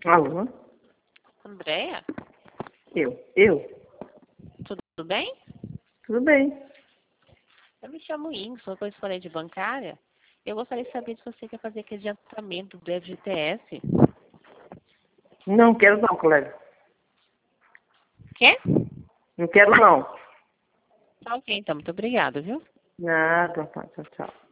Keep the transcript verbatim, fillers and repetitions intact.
Alô? Andréia? Eu. Eu? Tudo bem? Tudo bem. Eu me chamo Ingo, sou correspondente bancária. Eu gostaria de saber se você quer fazer aquele adiantamento do F G T S. Não quero não, colega. Quer? Não quero não. Tá ok, então. Muito obrigada, viu? Nada, tchau, tchau.